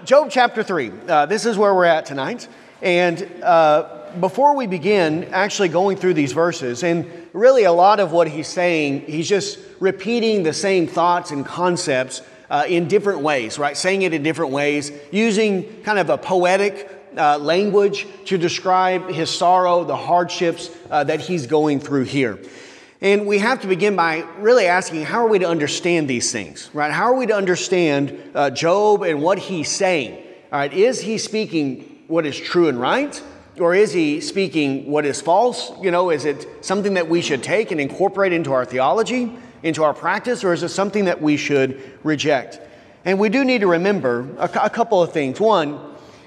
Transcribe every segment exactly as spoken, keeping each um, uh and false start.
Job chapter three. Uh, this is where we're at tonight. And uh, before we begin actually going through these verses, and really a lot of what he's saying, he's just repeating the same thoughts and concepts uh, in different ways, right? Saying it in different ways, using kind of a poetic uh, language to describe his sorrow, the hardships uh, that he's going through here. And we have to begin by really asking, how are we to understand these things, right? How are we to understand uh, Job and what he's saying? All right, is he speaking what is true and right? Or is he speaking what is false? You know, is it something that we should take and incorporate into our theology, into our practice, or is it something that we should reject? And we do need to remember a, a couple of things. One,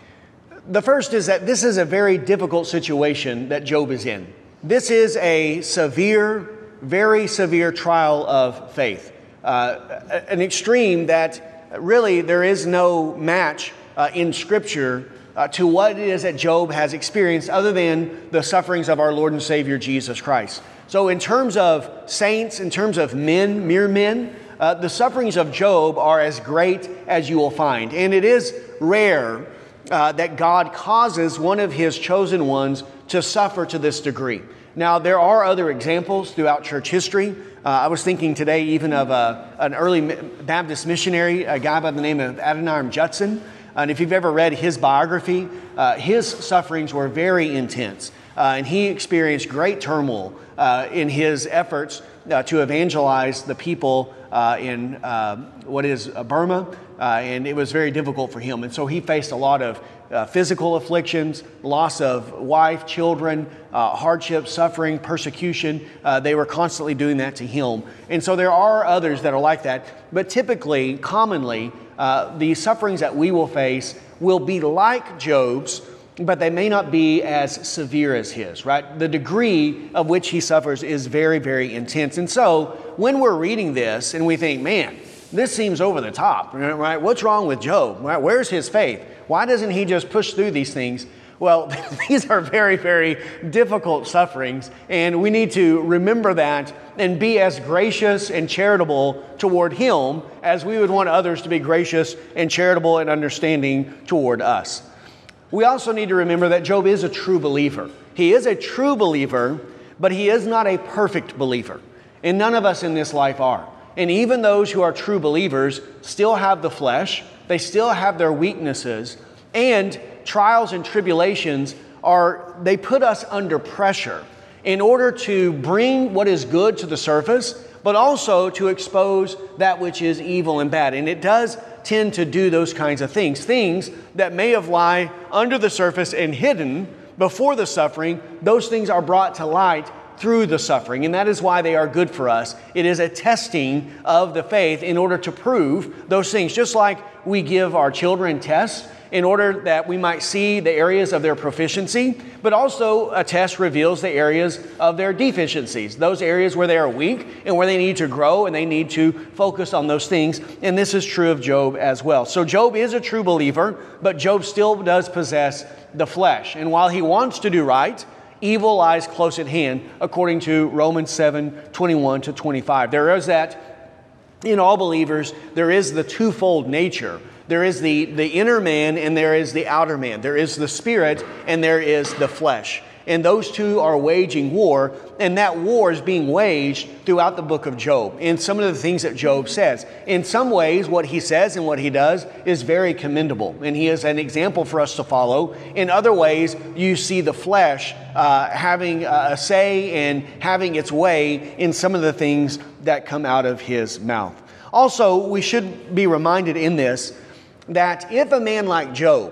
the first is that this is a very difficult situation that Job is in. This is a severe, very severe trial of faith, uh, an extreme that really there is no match uh, in Scripture uh, to what it is that Job has experienced other than the sufferings of our Lord and Savior Jesus Christ. So in terms of saints, in terms of men, mere men, uh, the sufferings of Job are as great as you will find. And it is rare uh, that God causes one of His chosen ones to suffer to this degree. Now, there are other examples throughout church history. Uh, I was thinking today even of a, an early Baptist missionary, a guy by the name of Adoniram Judson. And if you've ever read his biography, uh, his sufferings were very intense. Uh, and he experienced great turmoil uh, in his efforts uh, to evangelize the people uh, in uh, what is Burma. Uh, and it was very difficult for him. And so he faced a lot of Uh, physical afflictions, loss of wife, children, uh, hardship, suffering, persecution. Uh, they were constantly doing that to him. And so there are others that are like that. But typically, commonly, uh, the sufferings that we will face will be like Job's, but they may not be as severe as his, right? The degree of which he suffers is very, very intense. And so when we're reading this and we think, man, this seems over the top, right? What's wrong with Job? Right? Where's his faith? Why doesn't he just push through these things? Well, these are very, very difficult sufferings, and we need to remember that and be as gracious and charitable toward him as we would want others to be gracious and charitable and understanding toward us. We also need to remember that Job is a true believer. He is a true believer, but he is not a perfect believer, and none of us in this life are. And even those who are true believers still have the flesh, they still have their weaknesses, and trials and tribulations are, they put us under pressure in order to bring what is good to the surface, but also to expose that which is evil and bad. And it does tend to do those kinds of things, things that may have lie under the surface and hidden before the suffering. Those things are brought to light through the suffering, and that is why they are good for us. It is a testing of the faith in order to prove those things, just like we give our children tests in order that we might see the areas of their proficiency, but also a test reveals the areas of their deficiencies, those areas where they are weak and where they need to grow and they need to focus on those things. And this is true of Job as well. So Job is a true believer, but Job still does possess the flesh. And while he wants to do right, evil lies close at hand, according to Romans seven, twenty-one to twenty-five. There is that in all believers, there is the twofold nature. There is the, the inner man and there is the outer man. There is the spirit and there is the flesh. And those two are waging war, and that war is being waged throughout the book of Job. And some of the things that Job says, in some ways, what he says and what he does is very commendable, and he is an example for us to follow. In other ways, you see the flesh uh, having a say and having its way in some of the things that come out of his mouth. Also, we should be reminded in this that if a man like Job,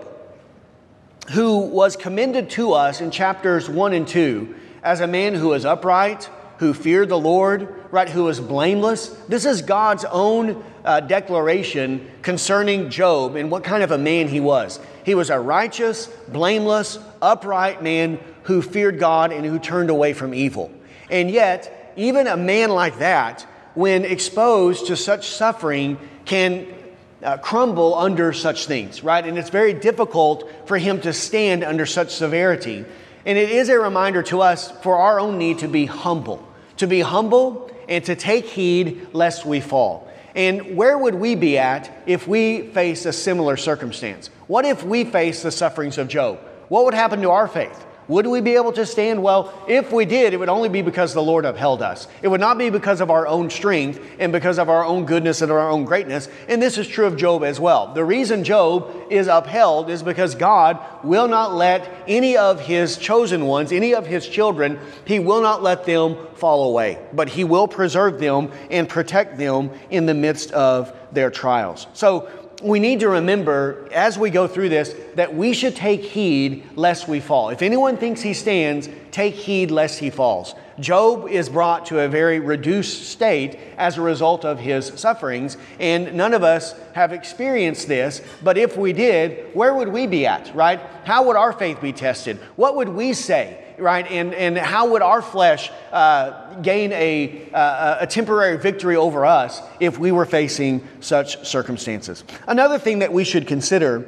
who was commended to us in chapters one and two as a man who was upright, who feared the Lord, right, who was blameless. This is God's own uh, declaration concerning Job and what kind of a man he was. He was a righteous, blameless, upright man who feared God and who turned away from evil. And yet, even a man like that, when exposed to such suffering, can Uh, crumble under such things, right? And it's very difficult for him to stand under such severity. And it is a reminder to us for our own need to be humble, to be humble and to take heed lest we fall. And where would we be at if we face a similar circumstance? What if we face the sufferings of Job? What would happen to our faith? Would we be able to stand? Well, if we did, it would only be because the Lord upheld us. It would not be because of our own strength and because of our own goodness and our own greatness. And this is true of Job as well. The reason Job is upheld is because God will not let any of His chosen ones, any of His children, He will not let them fall away. But He will preserve them and protect them in the midst of their trials. So we need to remember as we go through this that we should take heed lest we fall. If anyone thinks he stands, take heed lest he falls. Job is brought to a very reduced state as a result of his sufferings, and none of us have experienced this, but if we did, where would we be at, right? How would our faith be tested? What would we say? Right, and and how would our flesh uh, gain a uh, a temporary victory over us if we were facing such circumstances? Another thing that we should consider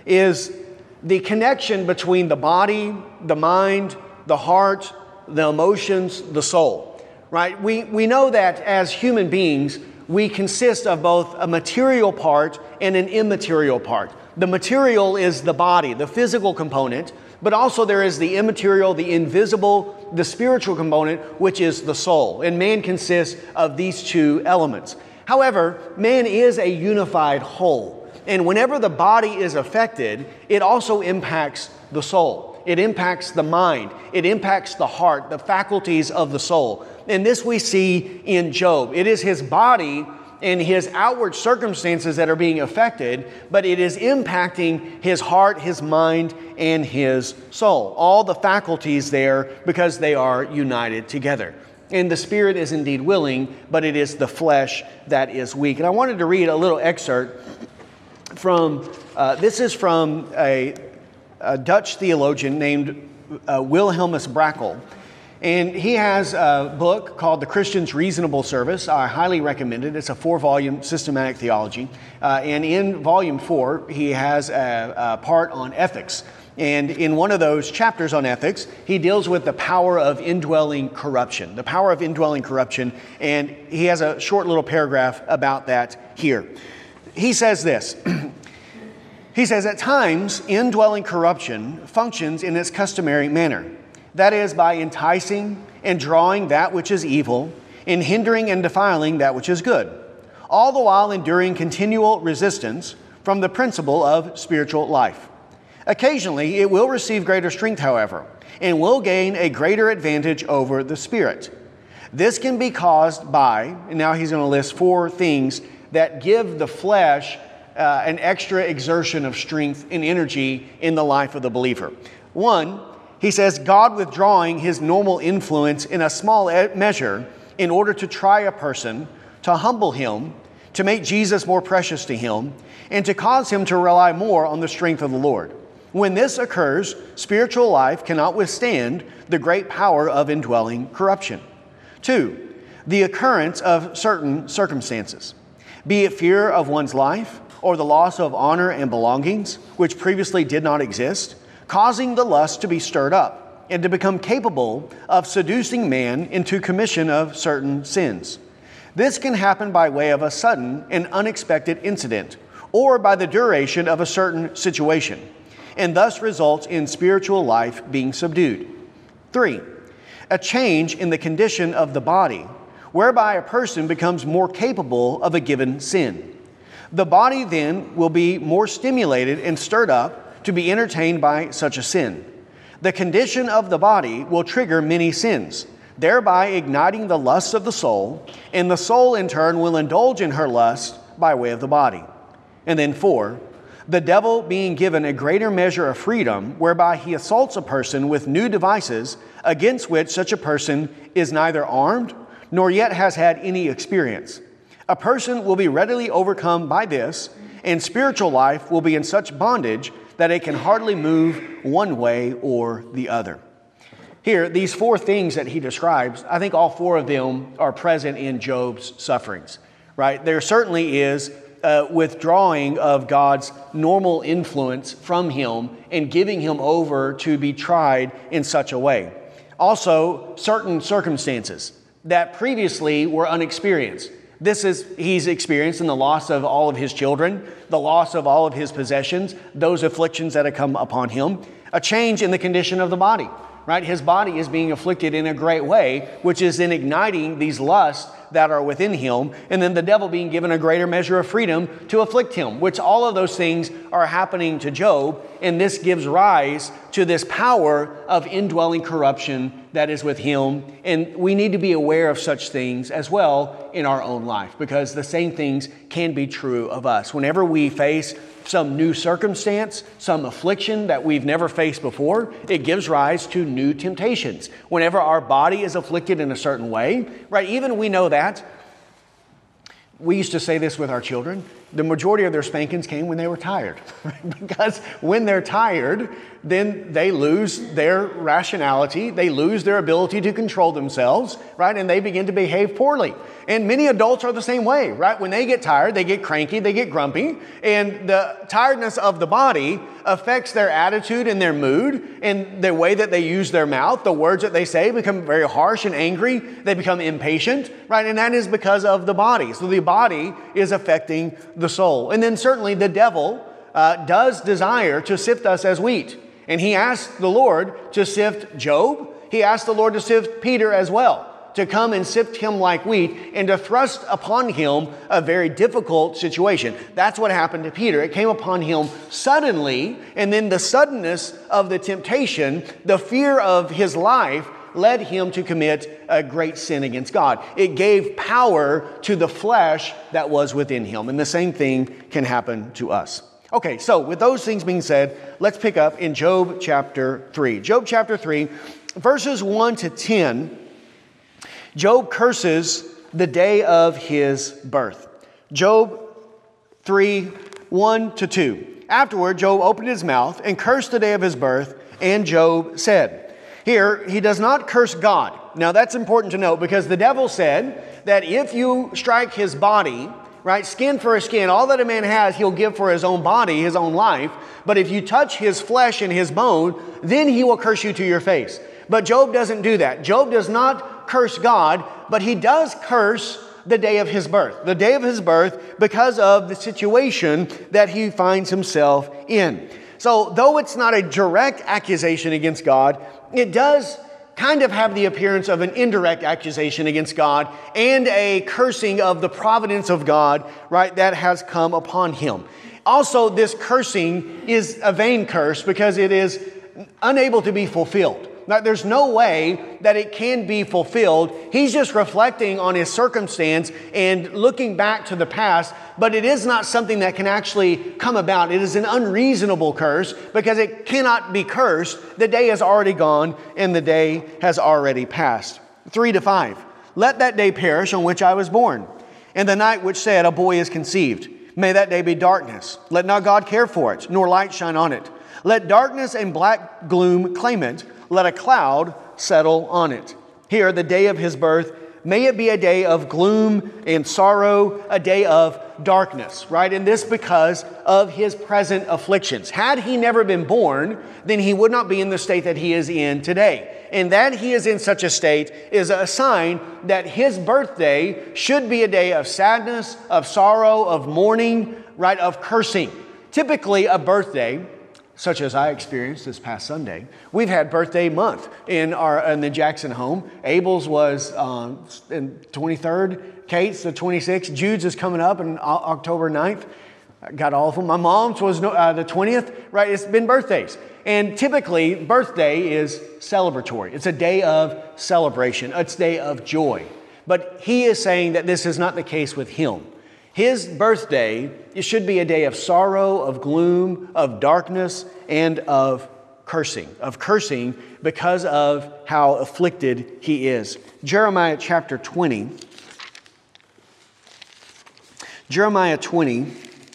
is the connection between the body, the mind, the heart, the emotions, the soul. Right, we we know that as human beings, we consist of both a material part and an immaterial part. The material is the body, the physical component. But also there is the immaterial, the invisible, the spiritual component, which is the soul. And man consists of these two elements. However, man is a unified whole. And whenever the body is affected, it also impacts the soul. It impacts the mind. It impacts the heart, the faculties of the soul. And this we see in Job. It is his body and his outward circumstances that are being affected, but it is impacting his heart, his mind, and his soul. All the faculties there because they are united together. And the spirit is indeed willing, but it is the flesh that is weak. And I wanted to read a little excerpt from, uh, this is from a, a Dutch theologian named uh, Wilhelmus Brakel. And he has a book called The Christian's Reasonable Service. I highly recommend it. It's a four-volume systematic theology. Uh, and in volume four, he has a, a part on ethics. And in one of those chapters on ethics, he deals with the power of indwelling corruption, the power of indwelling corruption. And he has a short little paragraph about that here. He says this. He says, at times, indwelling corruption functions in its customary manner. That is, by enticing and drawing that which is evil, and hindering and defiling that which is good, all the while enduring continual resistance from the principle of spiritual life. Occasionally, it will receive greater strength, however, and will gain a greater advantage over the spirit. This can be caused by, and now he's going to list four things that give the flesh uh, an extra exertion of strength and energy in the life of the believer. One, he says, God withdrawing His normal influence in a small measure in order to try a person, to humble him, to make Jesus more precious to him, and to cause him to rely more on the strength of the Lord. When this occurs, spiritual life cannot withstand the great power of indwelling corruption. Two, the occurrence of certain circumstances, be it fear of one's life or the loss of honor and belongings, which previously did not exist, causing the lust to be stirred up and to become capable of seducing man into commission of certain sins. This can happen by way of a sudden and unexpected incident, or by the duration of a certain situation, and thus results in spiritual life being subdued. Three, a change in the condition of the body, whereby a person becomes more capable of a given sin. The body then will be more stimulated and stirred up to be entertained by such a sin. The condition of the body will trigger many sins, thereby igniting the lusts of the soul, and the soul in turn will indulge in her lust by way of the body. And then four, the devil being given a greater measure of freedom, whereby he assaults a person with new devices against which such a person is neither armed nor yet has had any experience. A person will be readily overcome by this, and spiritual life will be in such bondage that it can hardly move one way or the other. Here, these four things that he describes, I think all four of them are present in Job's sufferings, right? There certainly is a withdrawing of God's normal influence from him and giving him over to be tried in such a way. Also, certain circumstances that previously were unexperienced. This is, he's experiencing the loss of all of his children, the loss of all of his possessions, those afflictions that have come upon him, a change in the condition of the body, right? His body is being afflicted in a great way, which is in igniting these lusts that are within him, and then the devil being given a greater measure of freedom to afflict him, which all of those things are happening to Job, and this gives rise to this power of indwelling corruption that is with him. And we need to be aware of such things as well in our own life, because the same things can be true of us. Whenever we face some new circumstance, some affliction that we've never faced before, it gives rise to new temptations. Whenever our body is afflicted in a certain way, right? Even we know that. We used to say this with our children. The majority of their spankings came when they were tired. Right? Because when they're tired, then they lose their rationality. They lose their ability to control themselves, right? And they begin to behave poorly. And many adults are the same way, right? When they get tired, they get cranky, they get grumpy. And the tiredness of the body affects their attitude and their mood and the way that they use their mouth. The words that they say become very harsh and angry. They become impatient, right? And that is because of the body. So the body is affecting the soul. And then certainly the devil uh, does desire to sift us as wheat. And he asked the Lord to sift Job. He asked the Lord to sift Peter as well, to come and sift him like wheat and to thrust upon him a very difficult situation. That's what happened to Peter. It came upon him suddenly, and then the suddenness of the temptation, the fear of his life, led him to commit a great sin against God. It gave power to the flesh that was within him. And the same thing can happen to us. Okay, so with those things being said, let's pick up in Job chapter three. Job chapter three, verses one to ten, Job curses the day of his birth. Job three, one to two. Afterward, Job opened his mouth and cursed the day of his birth, and Job said, here, he does not curse God. Now, that's important to note, because the devil said that if you strike his body, right, skin for a skin, all that a man has, he'll give for his own body, his own life. But if you touch his flesh and his bone, then he will curse you to your face. But Job doesn't do that. Job does not curse God, but he does curse the day of his birth. The day of his birth because of the situation that he finds himself in. So though it's not a direct accusation against God, it does kind of have the appearance of an indirect accusation against God and a cursing of the providence of God, right, that has come upon him. Also, this cursing is a vain curse because it is unable to be fulfilled. Now, there's no way that it can be fulfilled. He's just reflecting on his circumstance and looking back to the past, but it is not something that can actually come about. It is an unreasonable curse because it cannot be cursed. The day has already gone and the day has already passed. Three to five. Let that day perish on which I was born, and the night which said, a boy is conceived. May that day be darkness. Let not God care for it, nor light shine on it. Let darkness and black gloom claim it. Let a cloud settle on it. Here, the day of his birth, may it be a day of gloom and sorrow, a day of darkness, right? And this because of his present afflictions. Had he never been born, then he would not be in the state that he is in today. And that he is in such a state is a sign that his birthday should be a day of sadness, of sorrow, of mourning, right? Of cursing. Typically, a birthday, such as I experienced this past Sunday. We've had birthday month in our in the Jackson home. Abel's was um, in twenty-third, Kate's the twenty-sixth, Jude's is coming up on October ninth. I got all of them. My mom's was uh, the twentieth, right? It's been birthdays. And typically, birthday is celebratory. It's a day of celebration. It's a day of joy. But he is saying that this is not the case with him. His birthday, it should be a day of sorrow, of gloom, of darkness, and of cursing. Of cursing because of how afflicted he is. Jeremiah chapter twenty. Jeremiah twenty.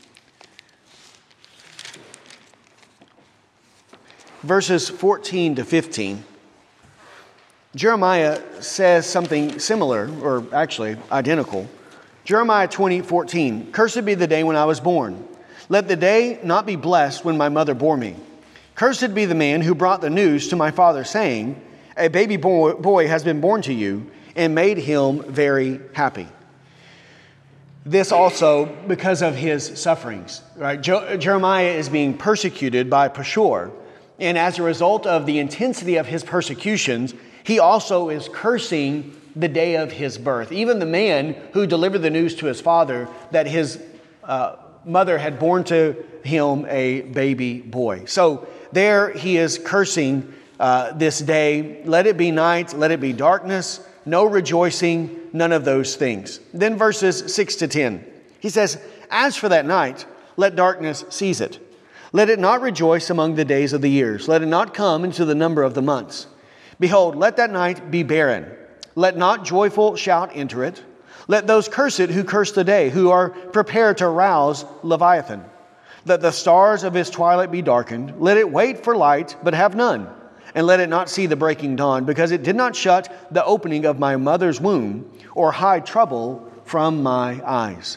Verses fourteen to fifteen. Jeremiah says something similar, or actually identical. Jeremiah twenty, fourteen. Cursed be the day when I was born. Let the day not be blessed when my mother bore me. Cursed be the man who brought the news to my father, saying, a baby boy, boy has been born to you, and made him very happy. This also because of his sufferings, right? Jo- Jeremiah is being persecuted by Pashur. And as a result of the intensity of his persecutions, he also is cursing the day of his birth. Even the man who delivered the news to his father that his uh, mother had born to him a baby boy. So there he is cursing uh, this day. Let it be night, let it be darkness, no rejoicing, none of those things. Then verses six to ten, he says, as for that night, let darkness seize it. Let it not rejoice among the days of the years. Let it not come into the number of the months. Behold, let that night be barren. Let not joyful shout enter it. Let those curse it who curse the day, who are prepared to rouse Leviathan. Let the stars of his twilight be darkened. Let it wait for light, but have none. And let it not see the breaking dawn, because it did not shut the opening of my mother's womb, or hide trouble from my eyes.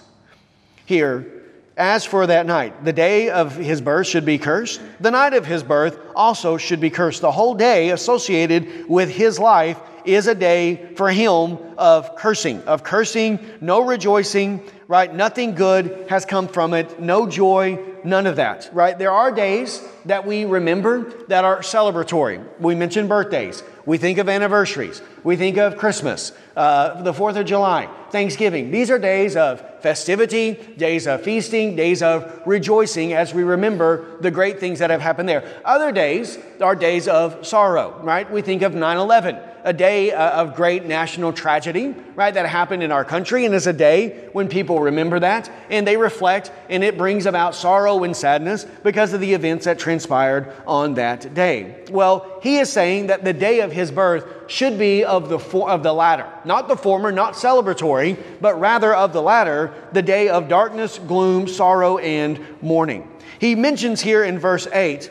Here, as for that night, the day of his birth should be cursed. The night of his birth also should be cursed. The whole day associated with his life is a day for him of cursing, of cursing, no rejoicing, right? Nothing good has come from it, no joy, none of that, right? There are days that we remember that are celebratory. We mentioned birthdays. We think of anniversaries. We think of Christmas, uh, the fourth of July, Thanksgiving. These are days of festivity, days of feasting, days of rejoicing as we remember the great things that have happened there. Other days are days of sorrow, right? We think of nine eleven, a day uh, of great national tragedy, right, that happened in our country, and is a day when people remember that, and they reflect, and it brings about sorrow and sadness because of the events that transpired on that day. Well, he is saying that the day of his birth should be of the for, of the latter, not the former, not celebratory, but rather of the latter, the day of darkness, gloom, sorrow, and mourning. He mentions here in verse eight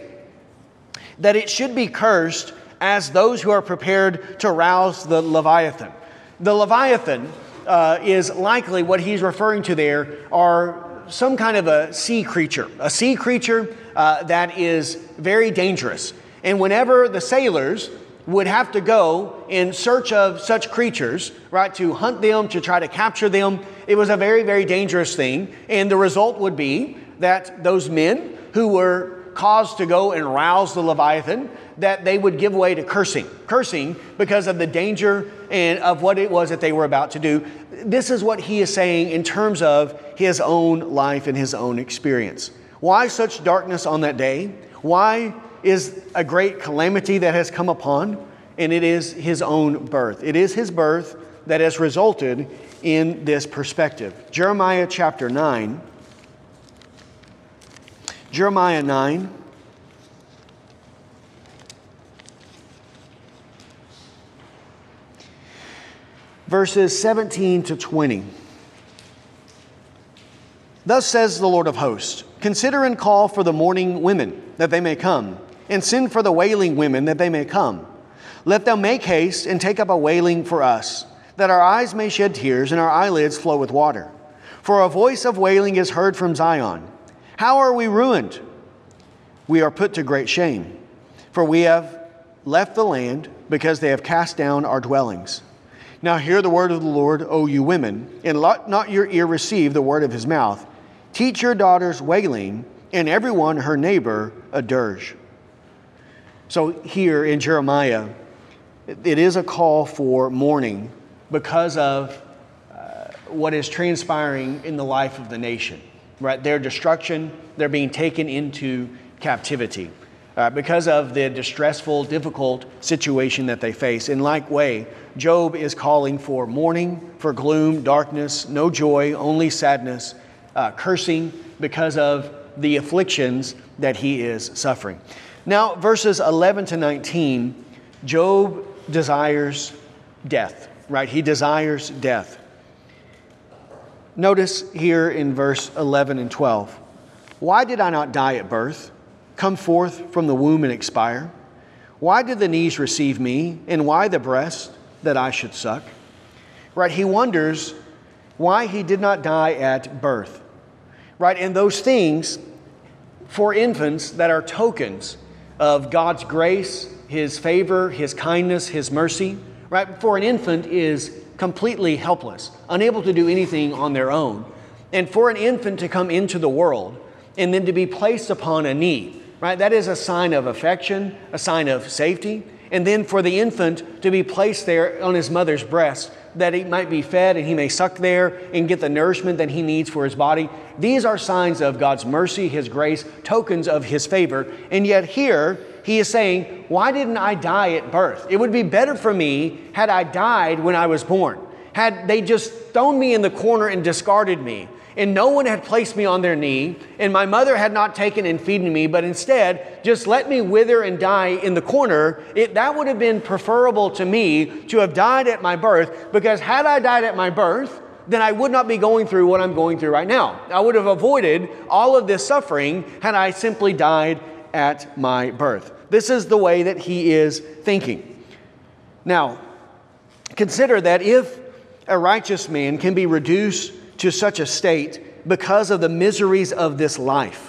that it should be cursed as those who are prepared to rouse the Leviathan. The Leviathan uh, is likely what he's referring to there are some kind of a sea creature, a sea creature uh, that is very dangerous. And whenever the sailors would have to go in search of such creatures, right, to hunt them, to try to capture them, it was a very, very dangerous thing. And the result would be that those men who were caused to go and rouse the Leviathan, that they would give way to cursing, cursing because of the danger and of what it was that they were about to do. This is what he is saying in terms of his own life and his own experience. Why such darkness on that day? Why is a great calamity that has come upon? And it is his own birth. It is his birth that has resulted in this perspective. Jeremiah chapter nine. Jeremiah nine. Verses seventeen to twenty. Thus says the Lord of hosts, consider and call for the mourning women, that they may come, and send for the wailing women, that they may come. Let them make haste and take up a wailing for us, that our eyes may shed tears and our eyelids flow with water. For a voice of wailing is heard from Zion. How are we ruined? We are put to great shame, for we have left the land because they have cast down our dwellings. Now hear the word of the Lord, O you women, and let not your ear receive the word of his mouth. Teach your daughters wailing, and everyone her neighbor a dirge. So here in Jeremiah, it is a call for mourning because of uh, what is transpiring in the life of the nation, right? Their destruction, they're being taken into captivity uh, because of the distressful, difficult situation that they face. In like way, Job is calling for mourning, for gloom, darkness, no joy, only sadness, uh, cursing because of the afflictions that he is suffering. Now, verses eleven to nineteen, Job desires death, right? He desires death. Notice here in verse eleven and twelve, why did I not die at birth, come forth from the womb and expire? Why did the knees receive me, and why the breast that I should suck? Right? He wonders why he did not die at birth. Right? And those things for infants that are tokens of God's grace, his favor, his kindness, his mercy, right? For an infant is completely helpless, unable to do anything on their own. And for an infant to come into the world and then to be placed upon a knee, right? That is a sign of affection, a sign of safety. And then for the infant to be placed there on his mother's breast, that he might be fed and he may suck there and get the nourishment that he needs for his body. These are signs of God's mercy, His grace, tokens of His favor. And yet here He is saying, why didn't I die at birth? It would be better for me had I died when I was born. Had they just thrown me in the corner and discarded me, and no one had placed me on their knee, and my mother had not taken and feeding me, but instead just let me wither and die in the corner, it, that would have been preferable to me to have died at my birth, because had I died at my birth, then I would not be going through what I'm going through right now. I would have avoided all of this suffering had I simply died at my birth. This is the way that he is thinking. Now, consider that if a righteous man can be reduced to such a state because of the miseries of this life,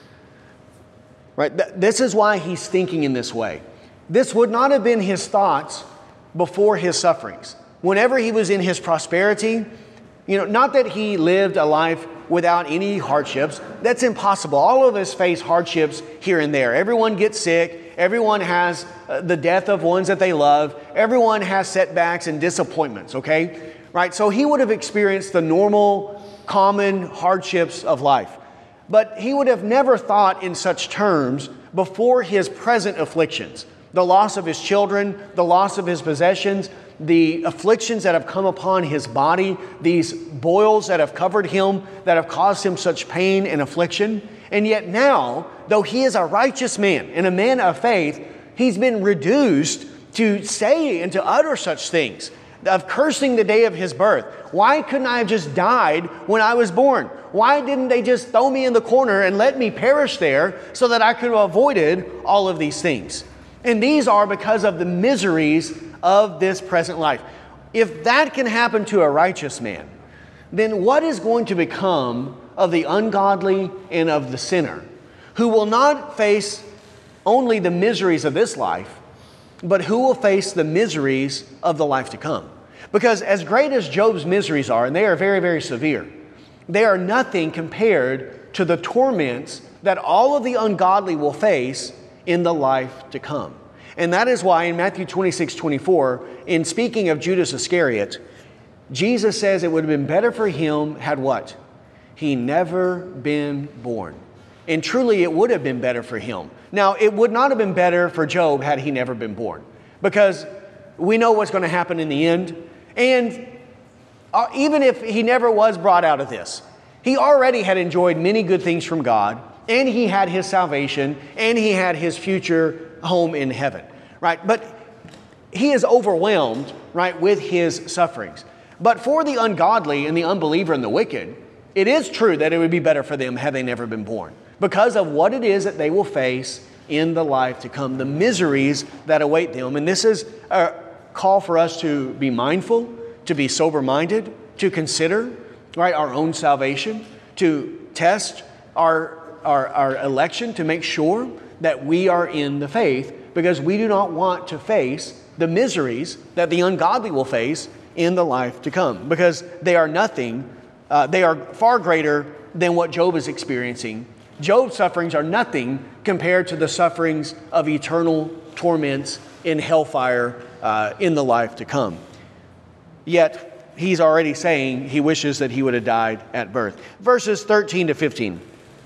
right? This is why he's thinking in this way. This would not have been his thoughts before his sufferings. Whenever he was in his prosperity, you know, not that he lived a life without any hardships. That's impossible. All of us face hardships here and there. Everyone gets sick. Everyone has uh, the death of ones that they love. Everyone has setbacks and disappointments, okay? Right? So he would have experienced the normal, common hardships of life. But he would have never thought in such terms before his present afflictions. The loss of his children, the loss of his possessions, the afflictions that have come upon his body, these boils that have covered him, that have caused him such pain and affliction. And yet now, though he is a righteous man and a man of faith, he's been reduced to say and to utter such things, of cursing the day of his birth. Why couldn't I have just died when I was born? Why didn't they just throw me in the corner and let me perish there so that I could have avoided all of these things? And these are because of the miseries of this present life. If that can happen to a righteous man, then what is going to become of the ungodly and of the sinner, who will not face only the miseries of this life, but who will face the miseries of the life to come? Because as great as Job's miseries are, and they are very, very severe, they are nothing compared to the torments that all of the ungodly will face in the life to come. And that is why in Matthew twenty-six, twenty-four, in speaking of Judas Iscariot, Jesus says it would have been better for him had what? He never been born. And truly it would have been better for him. Now, it would not have been better for Job had he never been born, because we know what's going to happen in the end. And uh, even if he never was brought out of this, he already had enjoyed many good things from God, and he had his salvation, and he had his future home in heaven, right? But he is overwhelmed, right, with his sufferings. But for the ungodly and the unbeliever and the wicked, it is true that it would be better for them had they never been born, because of what it is that they will face in the life to come, the miseries that await them. And this is a call for us to be mindful, to be sober-minded, to consider, right, our own salvation, to test our, our, our election, to make sure that we are in the faith, because we do not want to face the miseries that the ungodly will face in the life to come, because they are nothing, uh, they are far greater than what Job is experiencing. Job's sufferings are nothing compared to the sufferings of eternal torments in hellfire uh, in the life to come. Yet, he's already saying he wishes that he would have died at birth. Verses thirteen to fifteen.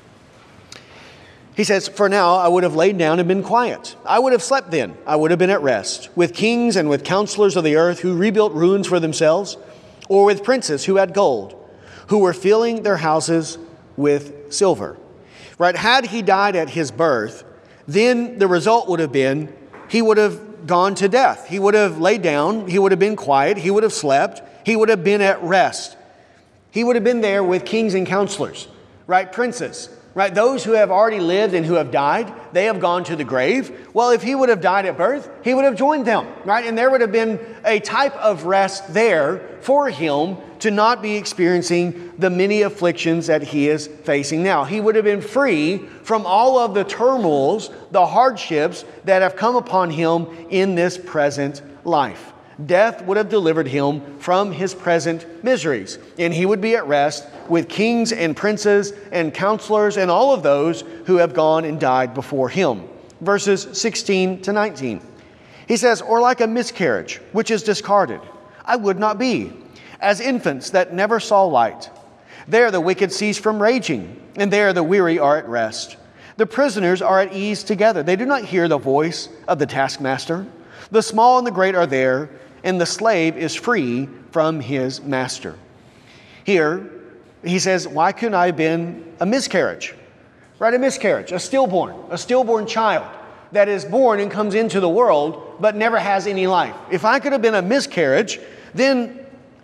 He says, "For now I would have laid down and been quiet. I would have slept then. I would have been at rest, with kings and with counselors of the earth who rebuilt ruins for themselves, or with princes who had gold, who were filling their houses with silver." Right? Had he died at his birth, then the result would have been he would have gone to death. He would have laid down. He would have been quiet. He would have slept. He would have been at rest. He would have been there with kings and counselors, right? Princes. Right? Those who have already lived and who have died, they have gone to the grave. Well, if he would have died at birth, he would have joined them, right? And there would have been a type of rest there for him to not be experiencing the many afflictions that he is facing now. He would have been free from all of the turmoils, the hardships that have come upon him in this present life. Death would have delivered him from his present miseries, and he would be at rest with kings and princes and counselors and all of those who have gone and died before him. Verses sixteen to nineteen. He says, or like a miscarriage, which is discarded, I would not be, as infants that never saw light. There the wicked cease from raging, and there the weary are at rest. The prisoners are at ease together. They do not hear the voice of the taskmaster. The small and the great are there, and the slave is free from his master. Here, he says, why couldn't I have been a miscarriage? Right, a miscarriage, a stillborn, a stillborn child that is born and comes into the world, but never has any life. If I could have been a miscarriage, then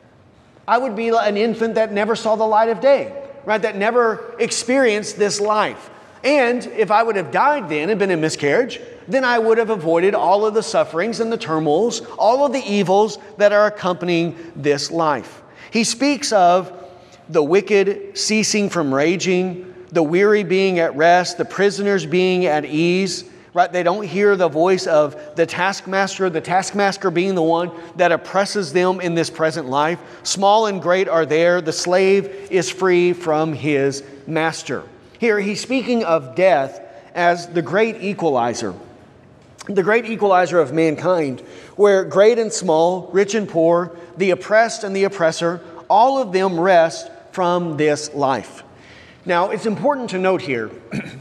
I would be an infant that never saw the light of day, right? That never experienced this life. And if I would have died then and been a miscarriage, then I would have avoided all of the sufferings and the turmoils, all of the evils that are accompanying this life. He speaks of the wicked ceasing from raging, the weary being at rest, the prisoners being at ease. Right? They don't hear the voice of the taskmaster, the taskmaster being the one that oppresses them in this present life. Small and great are there. The slave is free from his master. Here he's speaking of death as the great equalizer, the great equalizer of mankind, where great and small, rich and poor, the oppressed and the oppressor, all of them rest from this life. Now, it's important to note here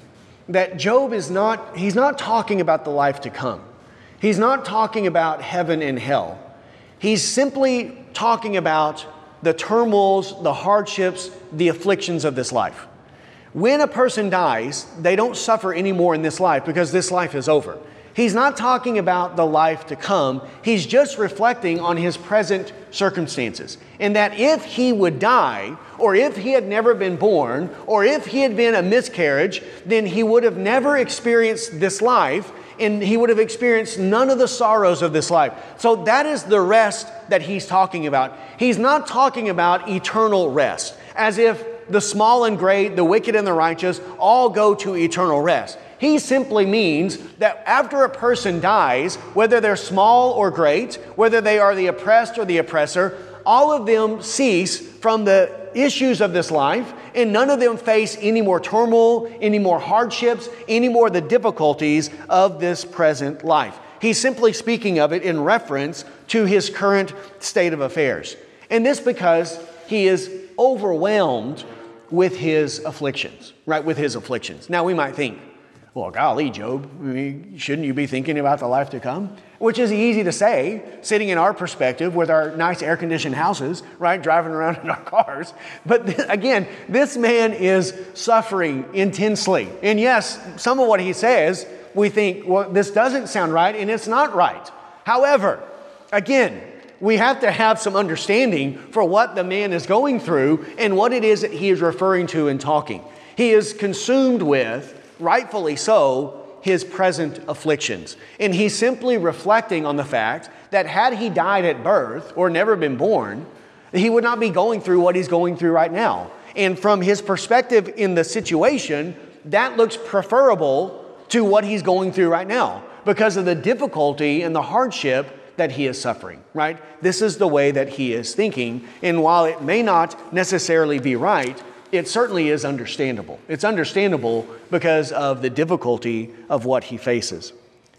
that Job is not, he's not talking about the life to come. He's not talking about heaven and hell. He's simply talking about the turmoils, the hardships, the afflictions of this life. When a person dies, they don't suffer anymore in this life because this life is over. He's not talking about the life to come. He's just reflecting on his present circumstances. And that if he would die, or if he had never been born, or if he had been a miscarriage, then he would have never experienced this life, and he would have experienced none of the sorrows of this life. So that is the rest that he's talking about. He's not talking about eternal rest, as if the small and great, the wicked and the righteous, all go to eternal rest. He simply means that after a person dies, whether they're small or great, whether they are the oppressed or the oppressor, all of them cease from the issues of this life, and none of them face any more turmoil, any more hardships, any more of the difficulties of this present life. He's simply speaking of it in reference to his current state of affairs. And this because he is overwhelmed with his afflictions, right? With his afflictions. Now we might think, well, golly, Job, I mean, shouldn't you be thinking about the life to come? Which is easy to say, sitting in our perspective with our nice air-conditioned houses, right, driving around in our cars. But th- again, this man is suffering intensely. And yes, some of what he says, we think, well, this doesn't sound right, and it's not right. However, again, we have to have some understanding for what the man is going through and what it is that he is referring to in talking. He is consumed with, rightfully so, his present afflictions. And he's simply reflecting on the fact that had he died at birth or never been born, he would not be going through what he's going through right now. And from his perspective in the situation, that looks preferable to what he's going through right now because of the difficulty and the hardship that he is suffering, right? This is the way that he is thinking. And while it may not necessarily be right, it certainly is understandable. It's understandable because of the difficulty of what he faces.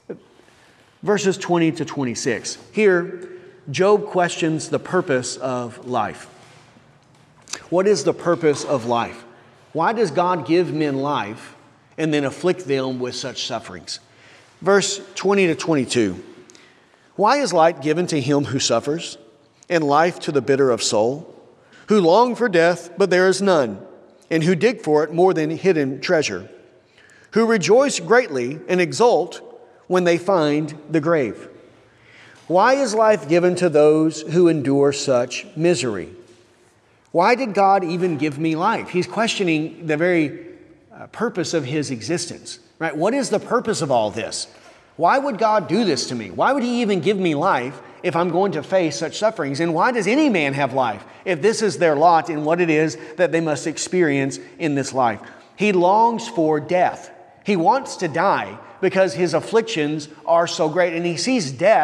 Verses twenty to twenty-six. Here, Job questions the purpose of life. What is the purpose of life? Why does God give men life and then afflict them with such sufferings? Verse twenty to twenty-two. Why is light given to him who suffers, and life to the bitter of soul? Who long for death, but there is none, and who dig for it more than hidden treasure, who rejoice greatly and exult when they find the grave. Why is life given to those who endure such misery? Why did God even give me life? He's questioning the very uh, purpose of his existence, right? What is the purpose of all this? Why would God do this to me? Why would he even give me life if I'm going to face such sufferings? And why does any man have life if this is their lot and what it is that they must experience in this life? He longs for death. He wants to die because his afflictions are so great. And he sees death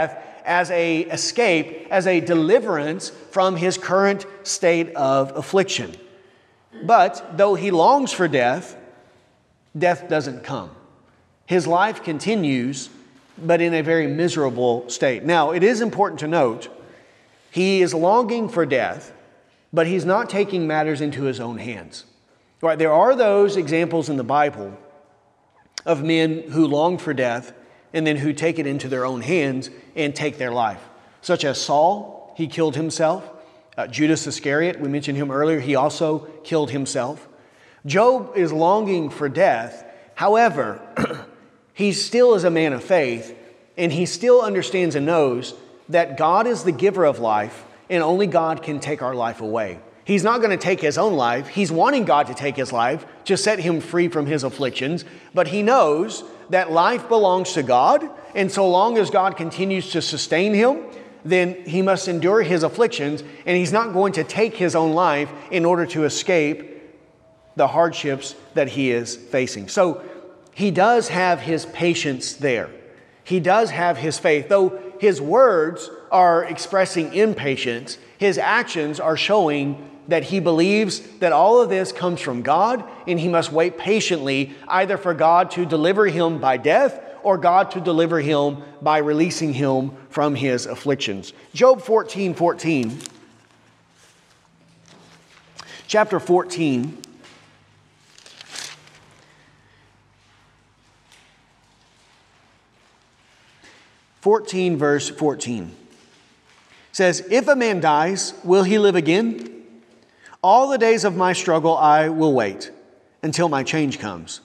as a escape, as a deliverance from his current state of affliction. But though he longs for death, death doesn't come. His life continues, but in a very miserable state. Now, it is important to note, he is longing for death, but he's not taking matters into his own hands. Right? There are those examples in the Bible of men who long for death and then who take it into their own hands and take their life. Such as Saul, he killed himself. Uh, Judas Iscariot, we mentioned him earlier, he also killed himself. Job is longing for death. However, he still is a man of faith, and he still understands and knows that God is the giver of life, and only God can take our life away. He's not going to take his own life. He's wanting God to take his life to set him free from his afflictions. But he knows that life belongs to God. And so long as God continues to sustain him, then he must endure his afflictions. And he's not going to take his own life in order to escape the hardships that he is facing. So he does have his patience there. He does have his faith. Though his words are expressing impatience, his actions are showing that he believes that all of this comes from God, and he must wait patiently either for God to deliver him by death or God to deliver him by releasing him from his afflictions. Job fourteen fourteen. Chapter fourteen. fourteen verse fourteen. Says, if a man dies, will he live again? All the days of my struggle I will wait until my change comes.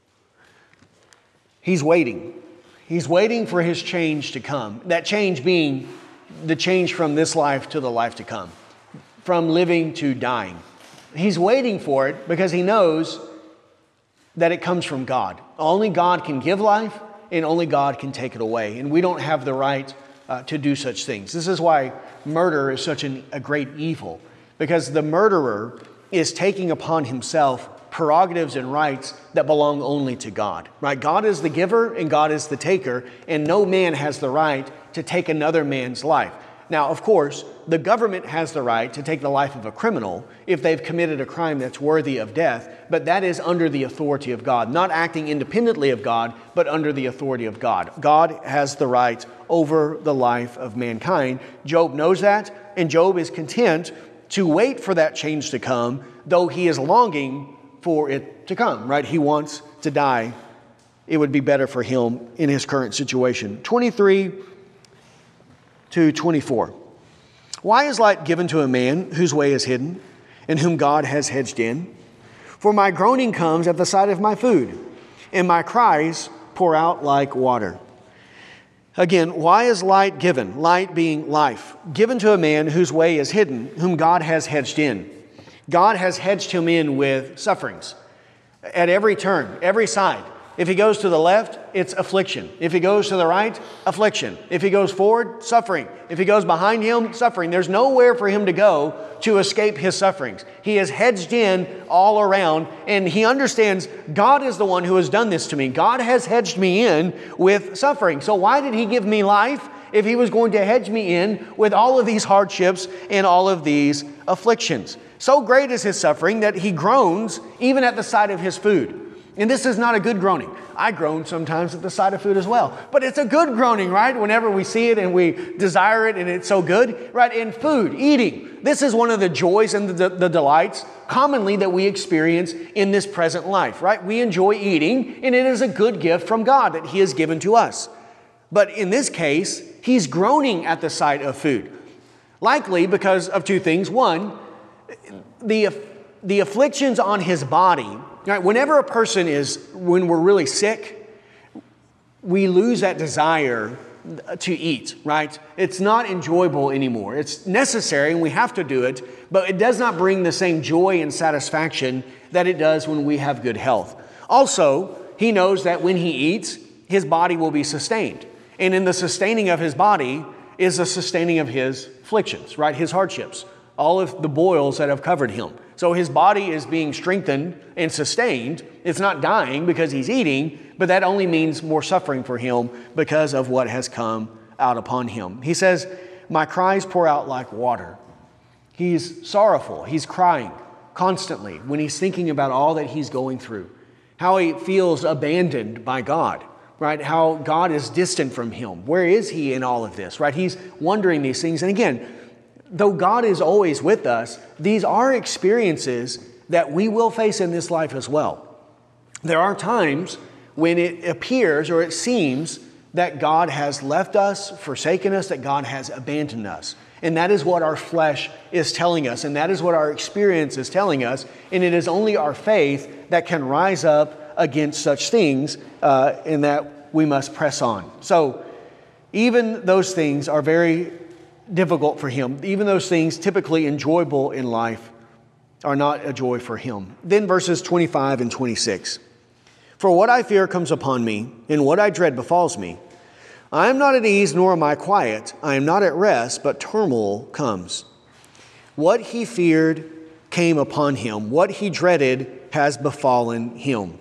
He's waiting. He's waiting for his change to come. That change being the change from this life to the life to come. From living to dying. He's waiting for it because he knows that it comes from God. Only God can give life, and only God can take it away. And we don't have the right uh, to do such things. This is why murder is such an, a great evil. Because the murderer is taking upon himself prerogatives and rights that belong only to God. Right? God is the giver and God is the taker, and no man has the right to take another man's life. Now, of course, the government has the right to take the life of a criminal if they've committed a crime that's worthy of death, but that is under the authority of God, not acting independently of God, but under the authority of God. God has the right over the life of mankind. Job knows that, and Job is content to wait for that change to come, though he is longing for it to come, right? He wants to die. It would be better for him in his current situation. twenty-three to twenty-four. Why is light given to a man whose way is hidden and whom God has hedged in? For my groaning comes at the sight of my food, and my cries pour out like water. Again, why is light given? Light being life, given to a man whose way is hidden, whom God has hedged in. God has hedged him in with sufferings at every turn, every side. If he goes to the left, it's affliction. If he goes to the right, affliction. If he goes forward, suffering. If he goes behind him, suffering. There's nowhere for him to go to escape his sufferings. He is hedged in all around, and he understands God is the one who has done this to me. God has hedged me in with suffering. So why did he give me life if he was going to hedge me in with all of these hardships and all of these afflictions? So great is his suffering that he groans even at the sight of his food. And this is not a good groaning. I groan sometimes at the sight of food as well. But it's a good groaning, right? Whenever we see it and we desire it and it's so good, right? And food, eating. This is one of the joys and the, the delights commonly that we experience in this present life, right? We enjoy eating, and it is a good gift from God that he has given to us. But in this case, he's groaning at the sight of food. Likely because of two things. One, the, the afflictions on his body. Right, whenever a person is, when we're really sick, we lose that desire to eat, right? It's not enjoyable anymore. It's necessary and we have to do it, but it does not bring the same joy and satisfaction that it does when we have good health. Also, he knows that when he eats, his body will be sustained. And in the sustaining of his body is the sustaining of his afflictions, right? His hardships, all of the boils that have covered him. So his body is being strengthened and sustained. It's not dying because he's eating, but that only means more suffering for him because of what has come out upon him. He says, my cries pour out like water. He's sorrowful. He's crying constantly when he's thinking about all that he's going through, how he feels abandoned by God, right? How God is distant from him. Where is he in all of this, right? He's wondering these things. And again, though God is always with us, these are experiences that we will face in this life as well. There are times when it appears or it seems that God has left us, forsaken us, that God has abandoned us. And that is what our flesh is telling us, and that is what our experience is telling us. And it is only our faith that can rise up against such things, uh, and that we must press on. So even those things are very difficult for him. Even those things typically enjoyable in life are not a joy for him. Then verses twenty-five and twenty-six. For what I fear comes upon me, and what I dread befalls me. I am not at ease, nor am I quiet. I am not at rest, but turmoil comes. What he feared came upon him. What he dreaded has befallen him.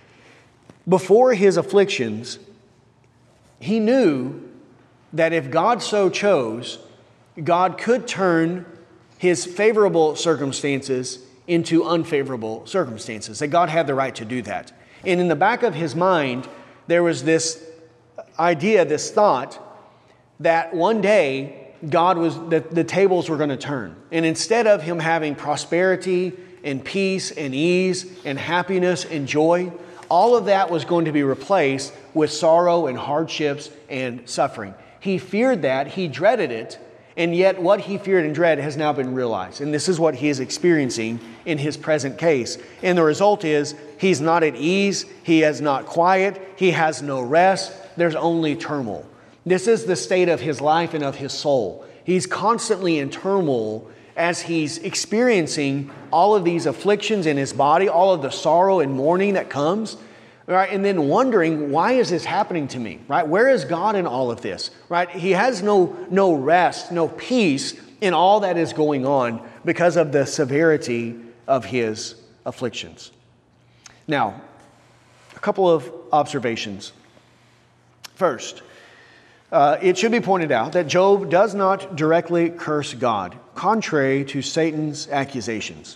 Before his afflictions, he knew that if God so chose, God could turn his favorable circumstances into unfavorable circumstances, that God had the right to do that. And in the back of his mind, there was this idea, this thought, that one day God was, that the tables were going to turn. And instead of him having prosperity and peace and ease and happiness and joy, all of that was going to be replaced with sorrow and hardships and suffering. He feared that, he dreaded it, and yet what he feared and dreaded has now been realized. And this is what he is experiencing in his present case. And the result is he's not at ease, he is not quiet, he has no rest, there's only turmoil. This is the state of his life and of his soul. He's constantly in turmoil as he's experiencing all of these afflictions in his body, all of the sorrow and mourning that comes, right? And then wondering, why is this happening to me, right? Where is God in all of this, right? He has no, no rest, no peace in all that is going on because of the severity of his afflictions. Now, a couple of observations. First, uh, it should be pointed out that Job does not directly curse God, contrary to Satan's accusations.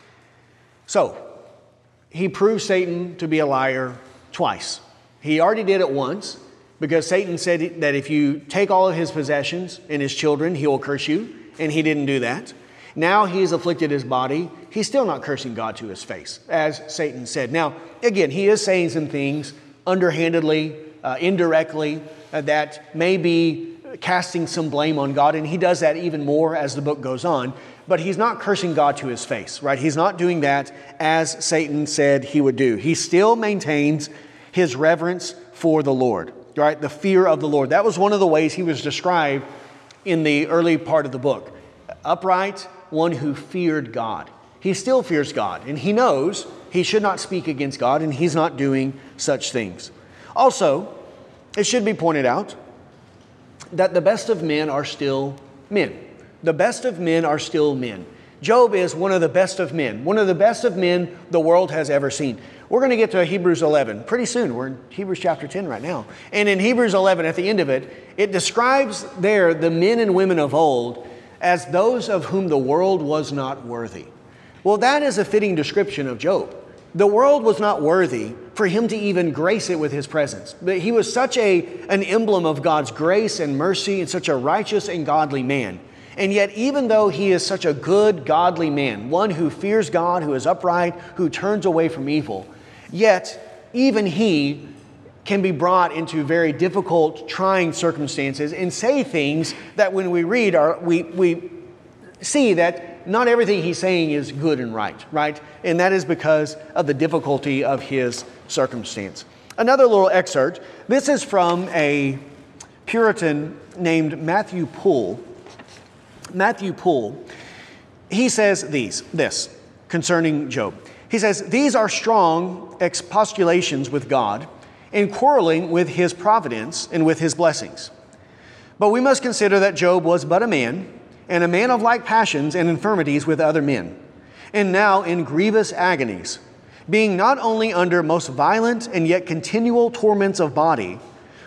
So, he proved Satan to be a liar twice. He already did it once, because Satan said that if you take all of his possessions and his children, he will curse you, and he didn't do that. Now he's afflicted his body. He's still not cursing God to his face, as Satan said. Now, again, he is saying some things underhandedly, uh, indirectly, uh, that may be casting some blame on God, and he does that even more as the book goes on. But he's not cursing God to his face, right? He's not doing that as Satan said he would do. He still maintains his reverence for the Lord, right? The fear of the Lord. That was one of the ways he was described in the early part of the book. Upright, one who feared God. He still fears God, and he knows he should not speak against God, and he's not doing such things. Also, it should be pointed out that the best of men are still men. The best of men are still men. Job is one of the best of men, one of the best of men the world has ever seen. We're going to get to Hebrews eleven pretty soon. We're in Hebrews chapter ten right now. And in Hebrews eleven, at the end of it, it describes there the men and women of old as those of whom the world was not worthy. Well, that is a fitting description of Job. The world was not worthy for him to even grace it with his presence. But he was such a, an emblem of God's grace and mercy and such a righteous and godly man. And yet, even though he is such a good, godly man, one who fears God, who is upright, who turns away from evil, yet even he can be brought into very difficult, trying circumstances and say things that when we read, are, we, we see that not everything he's saying is good and right, right? And that is because of the difficulty of his circumstance. Another little excerpt. This is from a Puritan named Matthew Poole. Matthew Poole, he says these, this concerning Job. He says, these are strong expostulations with God in quarreling with his providence and with his blessings. But we must consider that Job was but a man, and a man of like passions and infirmities with other men, and now in grievous agonies, being not only under most violent and yet continual torments of body,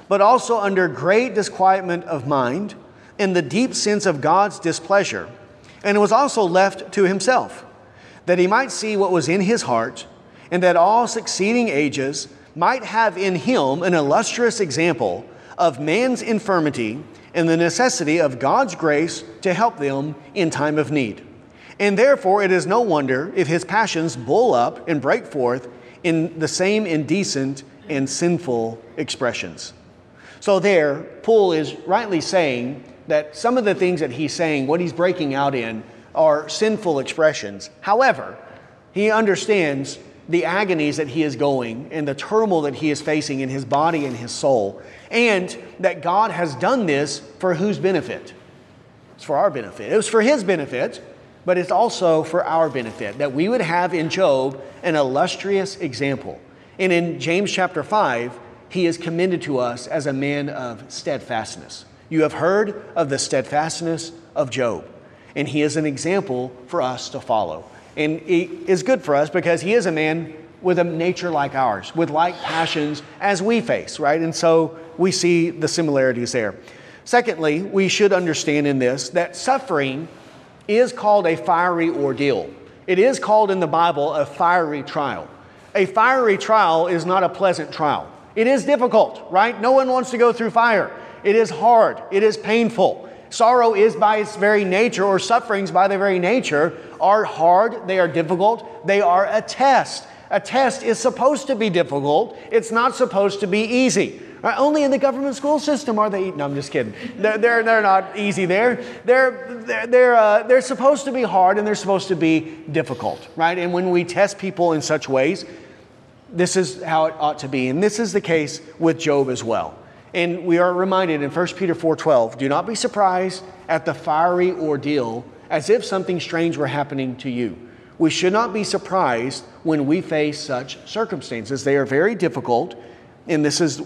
but also under great disquietment of mind, in the deep sense of God's displeasure, and was also left to himself, that he might see what was in his heart, and that all succeeding ages might have in him an illustrious example of man's infirmity and the necessity of God's grace to help them in time of need. And therefore it is no wonder if his passions bull up and break forth in the same indecent and sinful expressions. So there, Paul is rightly saying that some of the things that he's saying, what he's breaking out in, are sinful expressions. However, he understands the agonies that he is going and the turmoil that he is facing in his body and his soul, and that God has done this for whose benefit? It's for our benefit. It was for his benefit, but it's also for our benefit, that we would have in Job an illustrious example. And in James chapter five, he is commended to us as a man of steadfastness. You have heard of the steadfastness of Job, and he is an example for us to follow. And he is good for us because he is a man with a nature like ours, with like passions as we face, right? And so we see the similarities there. Secondly, we should understand in this that suffering is called a fiery ordeal. It is called in the Bible a fiery trial. A fiery trial is not a pleasant trial. It is difficult, right? No one wants to go through fire. It is hard. It is painful. Sorrow is by its very nature, or sufferings by their very nature, are hard. They are difficult. They are a test. A test is supposed to be difficult. It's not supposed to be easy. Right? Only in the government school system are they. No, I'm just kidding. They're they're, they're not easy there. They're they're they're, uh, they're supposed to be hard, and they're supposed to be difficult, right? And when we test people in such ways, this is how it ought to be, and this is the case with Job as well. And we are reminded in First Peter four twelve, do not be surprised at the fiery ordeal as if something strange were happening to you. We should not be surprised when we face such circumstances. They are very difficult, and this is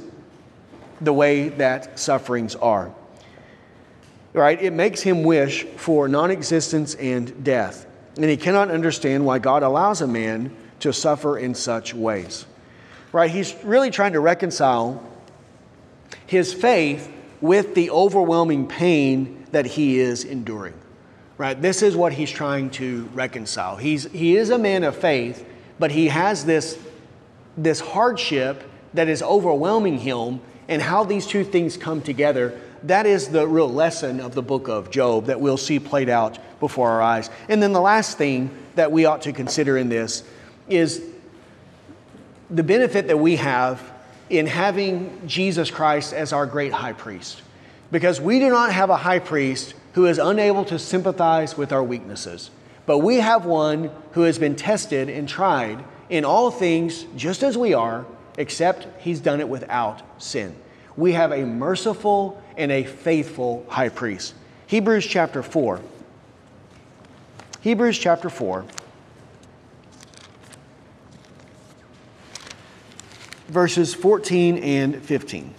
the way that sufferings are. Right? It makes him wish for non-existence and death, and he cannot understand why God allows a man to suffer in such ways. Right? He's really trying to reconcile his faith with the overwhelming pain that he is enduring. Right? This is what he's trying to reconcile. He's he is a man of faith, but he has this, this hardship that is overwhelming him, and how these two things come together, that is the real lesson of the book of Job that we'll see played out before our eyes. And then the last thing that we ought to consider in this is the benefit that we have in having Jesus Christ as our great high priest. Because we do not have a high priest who is unable to sympathize with our weaknesses, but we have one who has been tested and tried in all things just as we are, except he's done it without sin. We have a merciful and a faithful high priest. Hebrews chapter four. Hebrews chapter four. Verses fourteen and fifteen.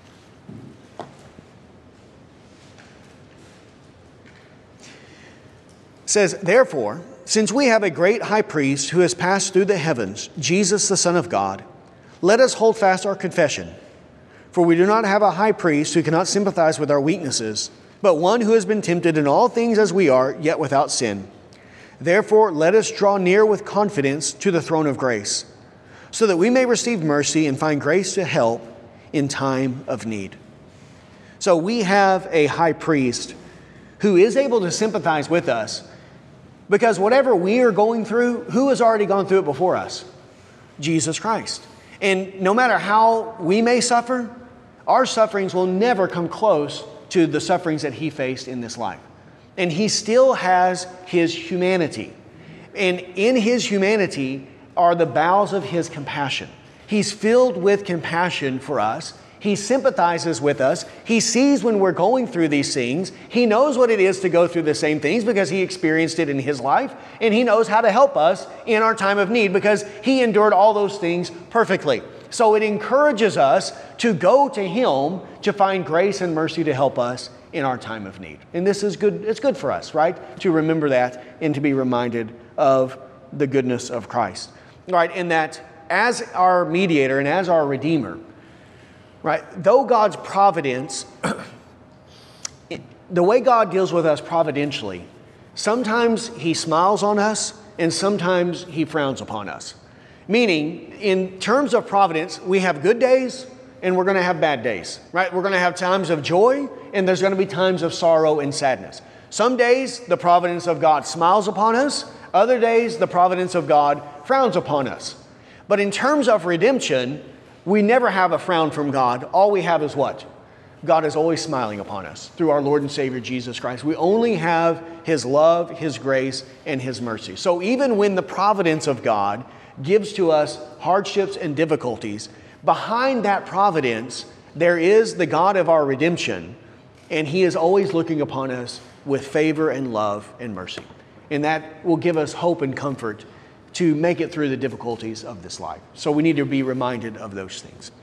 It says, therefore, since we have a great high priest who has passed through the heavens, Jesus the Son of God, let us hold fast our confession. For we do not have a high priest who cannot sympathize with our weaknesses, but one who has been tempted in all things as we are, yet without sin. Therefore, let us draw near with confidence to the throne of grace, so that we may receive mercy and find grace to help in time of need. So we have a high priest who is able to sympathize with us, because whatever we are going through, who has already gone through it before us? Jesus Christ. And no matter how we may suffer, our sufferings will never come close to the sufferings that he faced in this life. And he still has his humanity. And in his humanity are the bowels of his compassion. He's filled with compassion for us. He sympathizes with us. He sees when we're going through these things. He knows what it is to go through the same things because he experienced it in his life. And he knows how to help us in our time of need because he endured all those things perfectly. So it encourages us to go to him to find grace and mercy to help us in our time of need. And this is good. It's good for us, right? To remember that and to be reminded of the goodness of Christ. Right? And that as our mediator and as our redeemer, right? Though God's providence, it, the way God deals with us providentially, sometimes He smiles on us and sometimes He frowns upon us. Meaning, in terms of providence, we have good days and we're going to have bad days, right? We're going to have times of joy and there's going to be times of sorrow and sadness. Some days, the providence of God smiles upon us. Other days, the providence of God frowns upon us. But in terms of redemption, we never have a frown from God. All we have is what? God is always smiling upon us through our Lord and Savior, Jesus Christ. We only have His love, His grace, and His mercy. So even when the providence of God gives to us hardships and difficulties, behind that providence, there is the God of our redemption, and He is always looking upon us with favor and love and mercy. And that will give us hope and comfort to make it through the difficulties of this life. So we need to be reminded of those things.